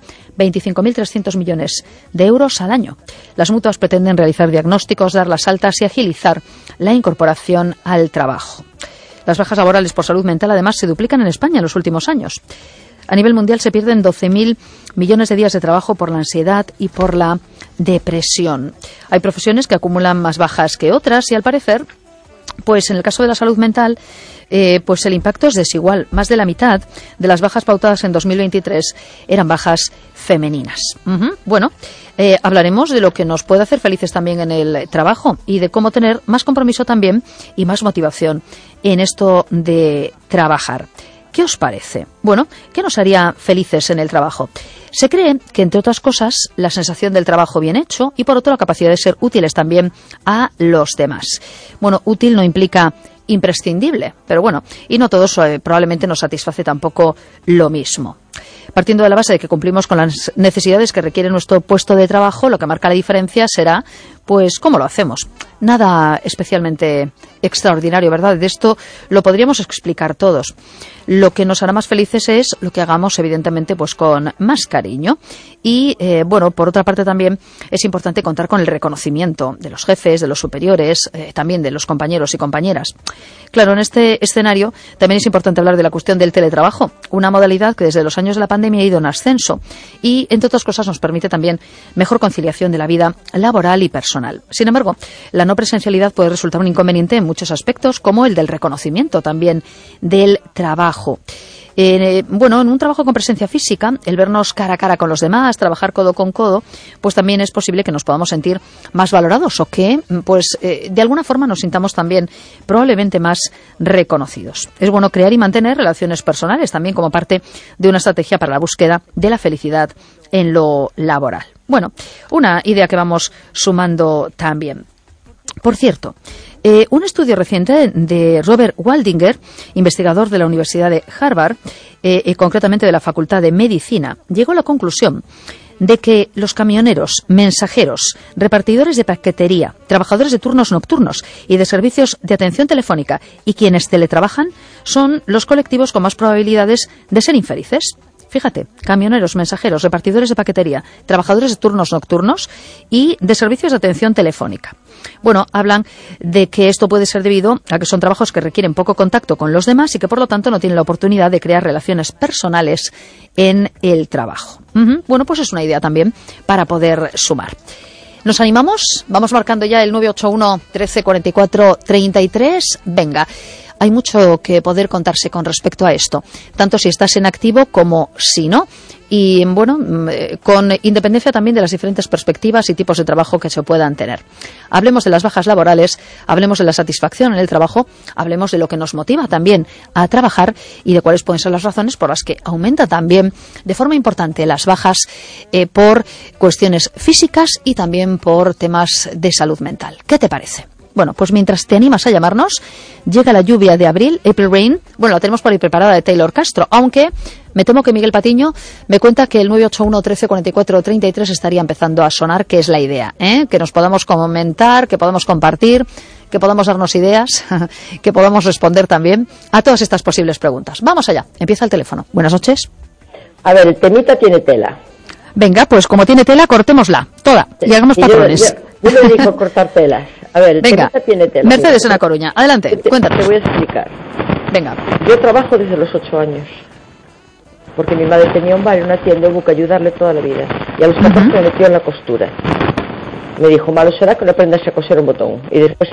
25.300 millones de euros al año. Las mutuas pretenden realizar diagnósticos, dar las altas y agilizar la incorporación al trabajo. Las bajas laborales por salud mental además se duplican en España en los últimos años. A nivel mundial se pierden 12.000 millones de días de trabajo por la ansiedad y por la depresión. Hay profesiones que acumulan más bajas que otras y al parecer, pues en el caso de la salud mental, pues el impacto es desigual. Más de la mitad de las bajas pautadas en 2023 eran bajas femeninas. Bueno, hablaremos de lo que nos puede hacer felices también en el trabajo y de cómo tener más compromiso también y más motivación en esto de trabajar. ¿Qué os parece? Bueno, ¿qué nos haría felices en el trabajo? Se cree que, entre otras cosas, la sensación del trabajo bien hecho y, por otro, la capacidad de ser útiles también a los demás. Bueno, útil no implica imprescindible, pero bueno, y no todos probablemente nos satisface tampoco lo mismo. Partiendo de la base de que cumplimos con las necesidades que requiere nuestro puesto de trabajo, lo que marca la diferencia será, pues, cómo lo hacemos. Nada especialmente extraordinario, ¿verdad? De esto lo podríamos explicar todos. Lo que nos hará más felices es lo que hagamos, evidentemente, pues con más cariño. Y, bueno, por otra parte también es importante contar con el reconocimiento de los jefes, de los superiores, también de los compañeros y compañeras. Claro, en este escenario también es importante hablar de la cuestión del teletrabajo, una modalidad que desde los años de la pandemia ha ido en ascenso y, entre otras cosas, nos permite también mejor conciliación de la vida laboral y personal. Sin embargo, la no presencialidad puede resultar un inconveniente en muchos aspectos, como el del reconocimiento también del trabajo. En un trabajo con presencia física, el vernos cara a cara con los demás, trabajar codo con codo, pues también es posible que nos podamos sentir más valorados o que, de alguna forma nos sintamos también probablemente más reconocidos. Es bueno crear y mantener relaciones personales también como parte de una estrategia para la búsqueda de la felicidad en lo laboral. Bueno, una idea que vamos sumando también. Por cierto, un estudio reciente de Robert Waldinger, investigador de la Universidad de Harvard, concretamente de la Facultad de Medicina, llegó a la conclusión de que los camioneros, mensajeros, repartidores de paquetería, trabajadores de turnos nocturnos y de servicios de atención telefónica y quienes teletrabajan son los colectivos con más probabilidades de ser infelices. Fíjate, camioneros, mensajeros, repartidores de paquetería, trabajadores de turnos nocturnos y de servicios de atención telefónica. Bueno, hablan de que esto puede ser debido a que son trabajos que requieren poco contacto con los demás y que por lo tanto no tienen la oportunidad de crear relaciones personales en el trabajo. Bueno, pues es una idea también para poder sumar. ¿Nos animamos? Vamos marcando ya el 981 13 44 33. Venga. Hay mucho que poder contarse con respecto a esto, tanto si estás en activo como si no. Y bueno, con independencia también de las diferentes perspectivas y tipos de trabajo que se puedan tener. Hablemos de las bajas laborales, hablemos de la satisfacción en el trabajo, hablemos de lo que nos motiva también a trabajar y de cuáles pueden ser las razones por las que aumenta también de forma importante las bajas por cuestiones físicas y también por temas de salud mental. ¿Qué te parece? Bueno, pues mientras te animas a llamarnos, llega la lluvia de abril, April Rain. Bueno, la tenemos por ahí preparada de Taylor Castro, aunque me temo que Miguel Patiño me cuenta que el 981 13 44 33 estaría empezando a sonar, que es la idea, que nos podamos comentar, que podamos compartir, que podamos darnos ideas, que podamos responder también a todas estas posibles preguntas. Vamos allá, empieza el teléfono. Buenas noches. A ver, el temita tiene tela. Venga, pues como tiene tela, cortémosla, toda, y hagamos patrones. Yo me dedico a cortar telas. A ver, el venga, tiene tela. Mercedes en La Coruña. Adelante, cuéntanos. Te voy a explicar. Venga. Yo trabajo desde los 8 años. Porque mi madre tenía un bar y una tienda y hubo que ayudarle toda la vida. Y a los 14 me metió en la costura. Me dijo, malo será que no aprendas a coser un botón. Y después...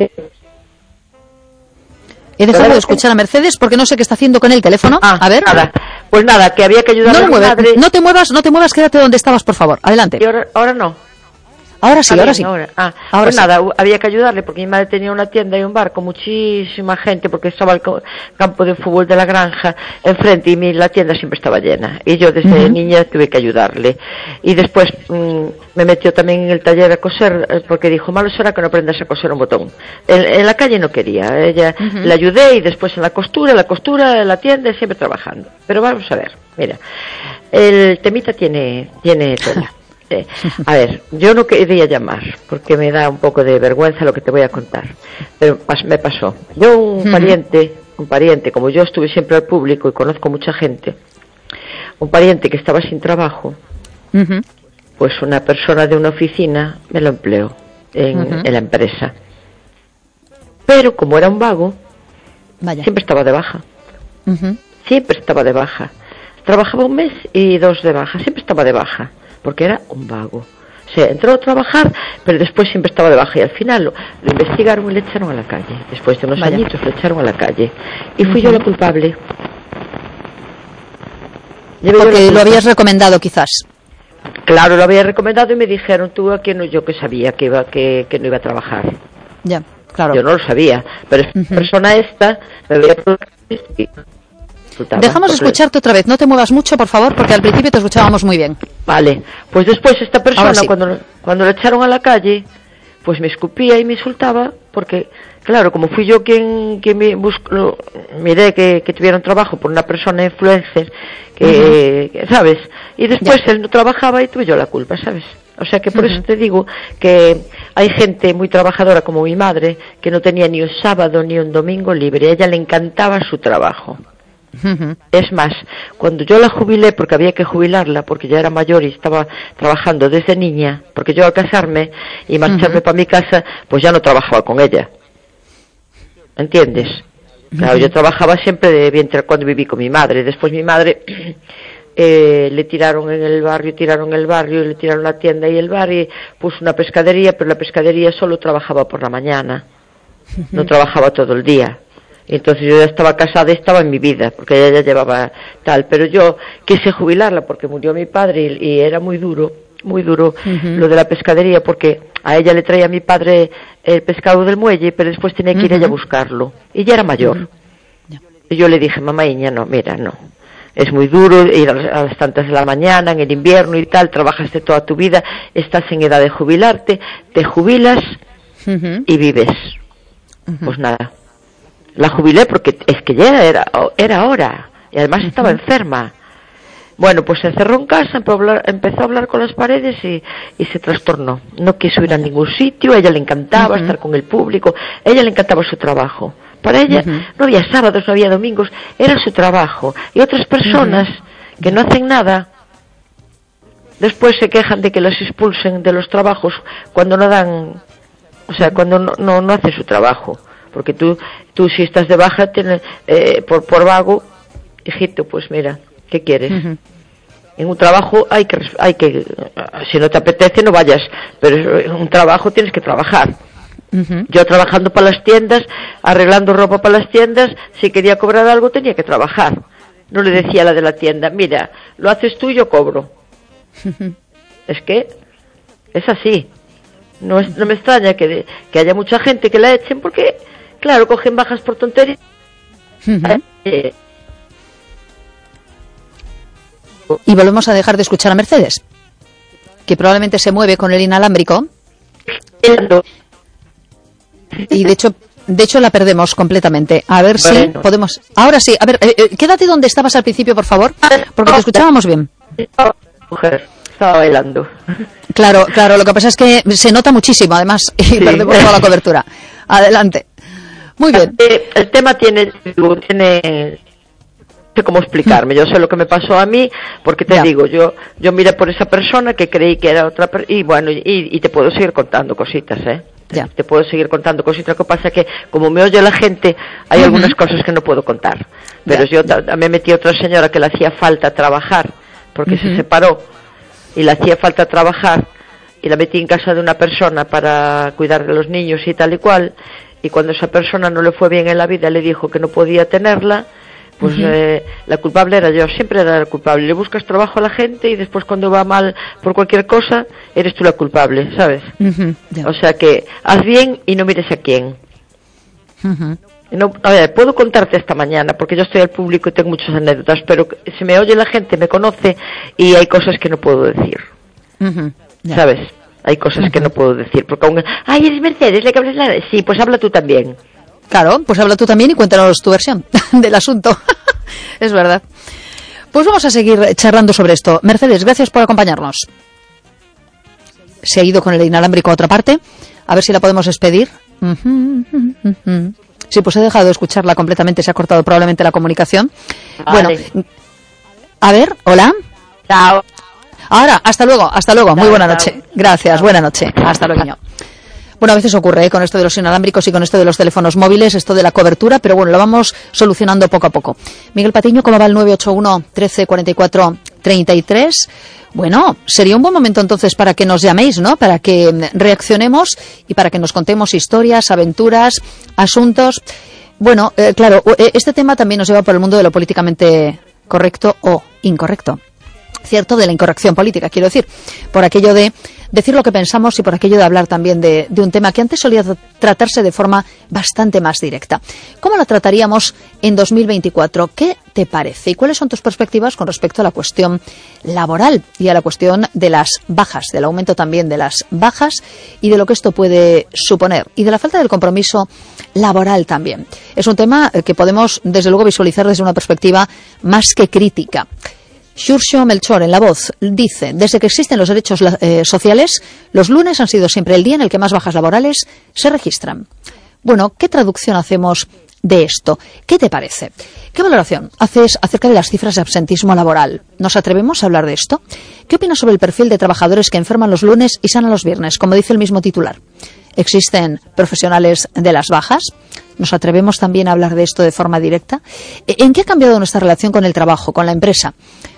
He dejado de escuchar a Mercedes porque no sé qué está haciendo con el teléfono. A ver. Nada. Pues nada, que había que ayudarle a mi madre. No te muevas, quédate donde estabas, por favor. Adelante. Y ahora no. Ahora sí. Ahora pues sí. Nada, había que ayudarle porque mi madre tenía una tienda y un bar con muchísima gente porque estaba el campo de fútbol de la granja enfrente y la tienda siempre estaba llena. Y yo desde niña tuve que ayudarle. Y después me metió también en el taller a coser porque dijo, malo será que no aprendas a coser un botón. En la calle no quería. Ella le ayudé y después en la costura, en la tienda, siempre trabajando. Pero vamos a ver, mira, el temita tiene tela. A ver, yo no quería llamar porque me da un poco de vergüenza lo que te voy a contar, pero me pasó. Yo un pariente, como yo estuve siempre al público y conozco mucha gente, un pariente que estaba sin trabajo, pues una persona de una oficina me lo empleó en la empresa. Pero como era un vago, siempre estaba de baja. Siempre estaba de baja. Trabajaba un mes y 2 de baja, siempre estaba de baja. Porque era un vago. O sea, entró a trabajar, pero después siempre estaba de baja. Y al final lo investigaron y le echaron a la calle. Después de unos añitos le echaron a la calle. Y fui yo la culpable. Porque lo habías recomendado, quizás. Claro, lo había recomendado y me dijeron, tú aquí no, yo que sabía que no iba a trabajar. Ya, claro. Yo no lo sabía. Pero esta persona me veía por Dejamos escucharte otra vez, no te muevas mucho, por favor, porque al principio te escuchábamos muy bien. Vale, pues después esta persona, cuando le echaron a la calle, pues me escupía y me insultaba, porque, claro, como fui yo quien miré que tuvieron trabajo por una persona influencer, ¿sabes? Y después él no trabajaba y tuve yo la culpa, ¿sabes? O sea que por eso te digo que hay gente muy trabajadora como mi madre, que no tenía ni un sábado ni un domingo libre, a ella le encantaba su trabajo. Es más, cuando yo la jubilé, porque había que jubilarla, porque ya era mayor y estaba trabajando desde niña, porque yo al casarme y marcharme para mi casa, pues ya no trabajaba con ella. ¿Entiendes? Claro, yo trabajaba siempre de vientre cuando viví con mi madre. Después mi madre le tiraron en el barrio, le tiraron la tienda y el bar, y puso una pescadería, pero la pescadería solo trabajaba por la mañana, no trabajaba todo el día. Y entonces yo ya estaba casada y estaba en mi vida, porque ella ya llevaba tal, pero yo quise jubilarla porque murió mi padre y era muy duro lo de la pescadería, porque a ella le traía mi padre el pescado del muelle, pero después tenía que ir ella a buscarlo, y ya era mayor. Y yo le dije, mamaiña, no, mira, no, es muy duro ir a las tantas de la mañana, en el invierno y tal, trabajaste toda tu vida, estás en edad de jubilarte, te jubilas y vives. Pues nada, la jubilé porque es que ya era hora, y además estaba enferma. Bueno, pues se encerró en casa, empezó a hablar con las paredes y se trastornó. No quiso ir a ningún sitio, a ella le encantaba estar con el público, a ella le encantaba su trabajo. Para ella no había sábados, no había domingos, era su trabajo. Y otras personas que no hacen nada, después se quejan de que las expulsen de los trabajos cuando no dan, o sea, cuando no hacen su trabajo. Porque tú si estás de baja por vago, hijito, pues mira, ¿qué quieres? En un trabajo hay que si no te apetece no vayas, pero en un trabajo tienes que trabajar. Yo trabajando para las tiendas, arreglando ropa para las tiendas, si quería cobrar algo tenía que trabajar. No le decía a la de la tienda, mira, lo haces tú y yo cobro. Es que es así. No me extraña que haya mucha gente que la echen porque, claro, cogen bajas por tonterías. Y volvemos a dejar de escuchar a Mercedes, que probablemente se mueve con el inalámbrico. Y de hecho la perdemos completamente. A ver si podemos. Ahora sí, a ver, quédate donde estabas al principio, por favor, porque te escuchábamos bien. Mujer, estaba bailando. Claro, lo que pasa es que se nota muchísimo, además, y perdemos toda la cobertura. Adelante. Muy bien. El tema tiene no sé cómo explicarme, yo sé lo que me pasó a mí, porque te digo, yo miré por esa persona que creí que era otra persona, y bueno, y te puedo seguir contando cositas, te puedo seguir contando cositas. Lo que pasa es que como me oye la gente, hay algunas cosas que no puedo contar, pero yo me metí a otra señora que le hacía falta trabajar, porque se separó, y le hacía falta trabajar, y la metí en casa de una persona para cuidar de los niños y tal y cual, y cuando esa persona no le fue bien en la vida, le dijo que no podía tenerla, pues la culpable era yo, siempre era la culpable. Le buscas trabajo a la gente y después cuando va mal por cualquier cosa, eres tú la culpable, ¿sabes? O sea que haz bien y no mires a quién. No, a ver, puedo contarte esta mañana porque yo estoy al público y tengo muchas anécdotas, pero si me oye la gente, me conoce y hay cosas que no puedo decir. ¿Sabes? Hay cosas que no puedo decir porque aún, ay, eres Mercedes, ¿le que hablas la...? Sí, pues habla tú también. Claro, pues habla tú también y cuéntanos tu versión del asunto. Es verdad. Pues vamos a seguir charlando sobre esto. Mercedes, gracias por acompañarnos. Se ha ido con el inalámbrico a otra parte. A ver si la podemos despedir. Sí, pues he dejado de escucharla completamente. Se ha cortado probablemente la comunicación. Vale. Bueno, a ver, hola. Chao. Ahora, hasta luego. Chao, muy buena noche. chao. Gracias, buena noche. Hasta luego. Bueno, a veces ocurre con esto de los inalámbricos y con esto de los teléfonos móviles, esto de la cobertura, pero bueno, lo vamos solucionando poco a poco. Miguel Patiño, ¿cómo va el 981 13 44 33? Bueno, sería un buen momento entonces para que nos llaméis, ¿no? Para que reaccionemos y para que nos contemos historias, aventuras, asuntos. Bueno, claro, este tema también nos lleva por el mundo de lo políticamente correcto o incorrecto. Cierto, de la incorrección política, quiero decir, por aquello de decir lo que pensamos y por aquello de hablar también de un tema que antes solía tratarse de forma bastante más directa. ¿Cómo lo trataríamos en 2024? ¿Qué te parece? ¿Y cuáles son tus perspectivas con respecto a la cuestión laboral y a la cuestión de las bajas, del aumento también de las bajas y de lo que esto puede suponer y de la falta del compromiso laboral también? Es un tema que podemos, desde luego, visualizar desde una perspectiva más que crítica. Xurxo Melchor, en La Voz, dice: desde que existen los derechos sociales, los lunes han sido siempre el día en el que más bajas laborales se registran. Bueno, ¿qué traducción hacemos de esto? ¿Qué te parece? ¿Qué valoración haces acerca de las cifras de absentismo laboral? ¿Nos atrevemos a hablar de esto? ¿Qué opinas sobre el perfil de trabajadores que enferman los lunes y sanan los viernes, como dice el mismo titular? ¿Existen profesionales de las bajas? ¿Nos atrevemos también a hablar de esto de forma directa? ¿En qué ha cambiado nuestra relación con el trabajo, con la empresa?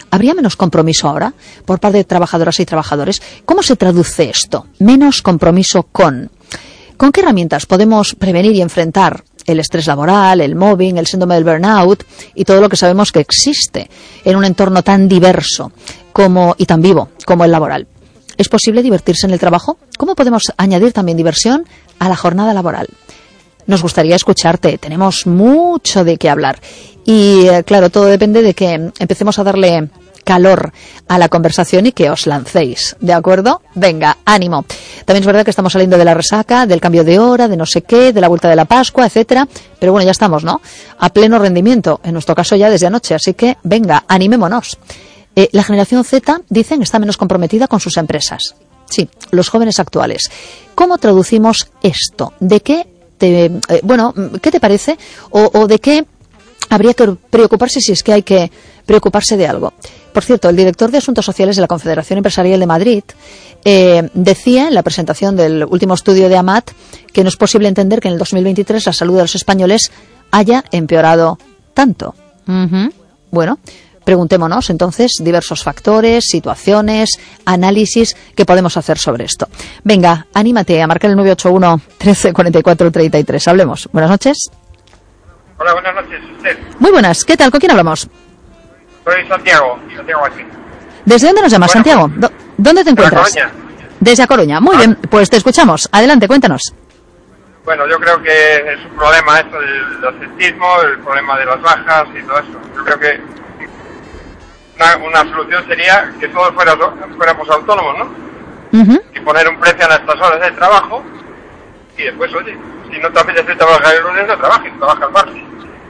¿Habría menos compromiso ahora por parte de trabajadoras y trabajadores? ¿Cómo se traduce esto? Menos compromiso con qué herramientas podemos prevenir y enfrentar el estrés laboral, el mobbing, el síndrome del burnout y todo lo que sabemos que existe en un entorno tan diverso y tan vivo como el laboral. ¿Es posible divertirse en el trabajo? ¿Cómo podemos añadir también diversión a la jornada laboral? Nos gustaría escucharte, tenemos mucho de qué hablar. Y claro, todo depende de que empecemos a darle calor a la conversación y que os lancéis, ¿de acuerdo? Venga, ánimo. También es verdad que estamos saliendo de la resaca, del cambio de hora, de no sé qué, de la vuelta de la Pascua, etcétera. Pero bueno, ya estamos, ¿no? A pleno rendimiento, en nuestro caso ya desde anoche, así que venga, animémonos. La generación Z, dicen, está menos comprometida con sus empresas. Sí, los jóvenes actuales. ¿Cómo traducimos esto? ¿De qué qué te parece? ¿O de qué habría que preocuparse si es que hay que preocuparse de algo? Por cierto, el director de Asuntos Sociales de la Confederación Empresarial de Madrid decía en la presentación del último estudio de AMAT que no es posible entender que en el 2023 la salud de los españoles haya empeorado tanto. Bueno, preguntémonos entonces diversos factores, situaciones, análisis que podemos hacer sobre esto. Venga, anímate a marcar el 981 13 44 33. Hablemos. Buenas noches. Hola, buenas noches. ¿Usted? Muy buenas. ¿Qué tal? ¿Con quién hablamos? Soy Santiago aquí. ¿Desde dónde nos llamas, Santiago? ¿Dónde te encuentras? Desde A Coruña. Desde A Coruña. Muy bien, pues te escuchamos. Adelante, cuéntanos. Bueno, yo creo que es un problema esto del ausentismo, el problema de las bajas y todo eso. Yo creo que una solución sería que todos fuéramos autónomos, ¿no? Y poner un precio a nuestras horas de trabajo y después, oye, si no te apetece trabajar el lunes, no trabajes, trabaja el martes.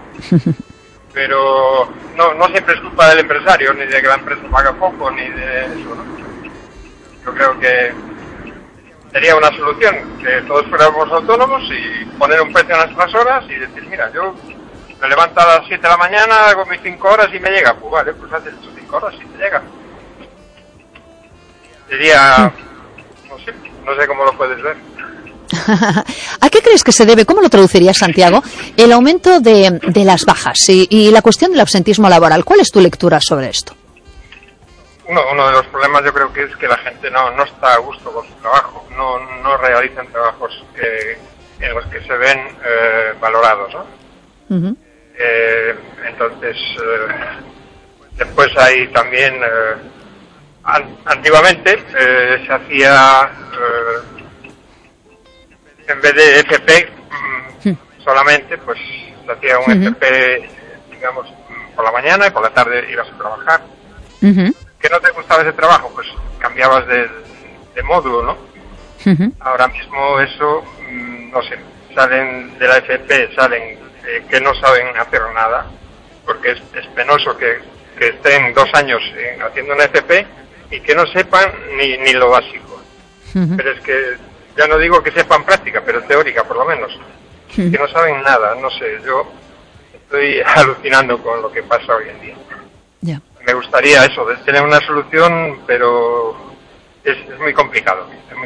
Pero no siempre es culpa del empresario, ni de que la empresa paga poco, ni de eso, ¿no? Yo creo que sería una solución que todos fuéramos autónomos y poner un precio a nuestras horas y decir, mira, yo me levanto a las 7 de la mañana, hago mis 5 horas y me llega. Pues vale, pues haces tus 5 horas y te llega. Sería, no sé cómo lo puedes ver. ¿A qué crees que se debe, cómo lo traducirías, Santiago, el aumento de las bajas y la cuestión del absentismo laboral? ¿Cuál es tu lectura sobre esto? Uno de los problemas yo creo que es que la gente no está a gusto con su trabajo, no realizan trabajos en los que se ven valorados, ¿no? Entonces, después hay también, antiguamente se hacía, en vez de FP solamente, pues se hacía un FP, digamos, por la mañana y por la tarde ibas a trabajar. ¿Que no te gustaba ese trabajo? Pues cambiabas de módulo, ¿no? Ahora mismo eso, no sé, salen de la FP, salen que no saben hacer nada, porque es penoso que estén 2 años haciendo una FP y que no sepan ni lo básico. Pero es que, ya no digo que sepan práctica, pero teórica por lo menos, que no saben nada, no sé, yo estoy alucinando con lo que pasa hoy en día. Me gustaría eso, de tener una solución, pero es muy complicado,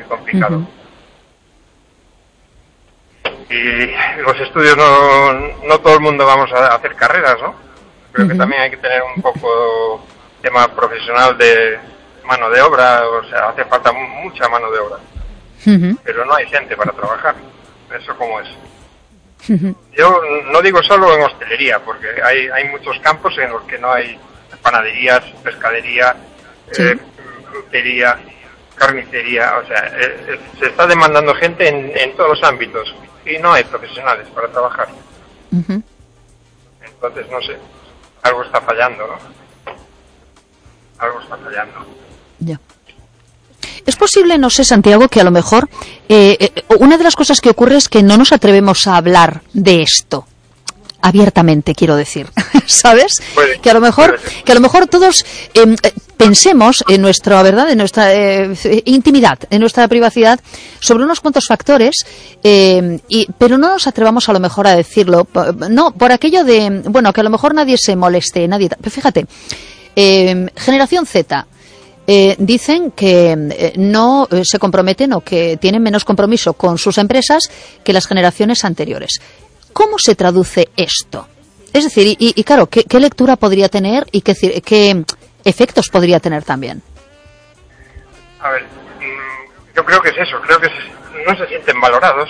Y los estudios no todo el mundo vamos a hacer carreras, ¿no? Creo que también hay que tener un poco tema profesional de mano de obra, o sea, hace falta mucha mano de obra. Pero no hay gente para trabajar, eso como es. Yo no digo solo en hostelería, porque hay muchos campos en los que no hay panaderías, pescadería, frutería, carnicería, o sea, se está demandando gente en todos los ámbitos y no hay profesionales para trabajar. Entonces, no sé, algo está fallando, ¿no? Algo está fallando. Ya. Es posible, no sé, Santiago, que a lo mejor una de las cosas que ocurre es que no nos atrevemos a hablar de esto abiertamente, quiero decir, ¿sabes? Que a lo mejor todos pensemos en nuestra verdad, en nuestra intimidad, en nuestra privacidad, sobre unos cuantos factores, pero no nos atrevamos a lo mejor a decirlo, no, por aquello de, bueno, que a lo mejor nadie se moleste, pero fíjate, generación Z, dicen que no se comprometen o que tienen menos compromiso con sus empresas que las generaciones anteriores. ¿Cómo se traduce esto? Es decir, y claro, ¿qué lectura podría tener y qué efectos podría tener también? A ver, yo creo que es eso, creo que no se sienten valorados.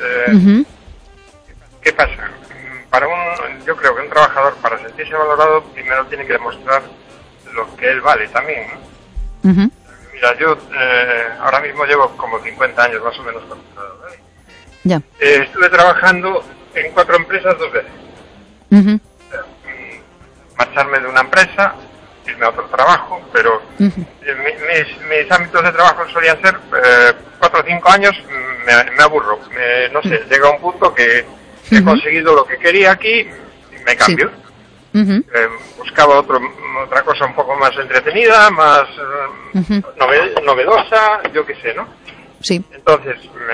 ¿Qué pasa? Yo creo que un trabajador, para sentirse valorado, primero tiene que demostrar lo que él vale también, ¿no? Mira, yo ahora mismo llevo como 50 años más o menos contratado, ¿vale? Ya. Estuve trabajando en 4 empresas 2 veces. Marcharme de una empresa, irme a otro trabajo, pero mis ámbitos de trabajo solían ser 4 o 5 años, me aburro, no sé, llega un punto que he conseguido lo que quería aquí y me cambio. Buscaba otra cosa un poco más entretenida, más novedosa, yo qué sé, ¿no? Sí. Entonces